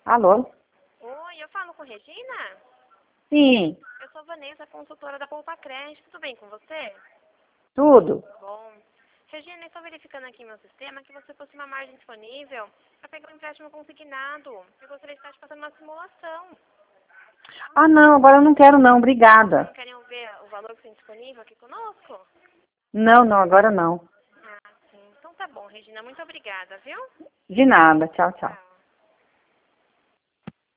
Alô? Oi, eu falo com Regina? Sim, Eu sou Vanessa, consultora da Poupa Crédito. Tudo bem com você? tudo. Bom. Regina, eu estou verificando aqui no meu sistema que você possui uma margem disponível para pegar um empréstimo consignado. Eu gostaria de estar te passando uma simulação. Ah, não, agora eu não quero não, Não obrigada. querem ver o valor que tem disponível aqui conosco? Não, não, agora não. Ah, sim. Então tá bom, Regina. Muito obrigada, viu? De nada, tchau, tchau. Tchau.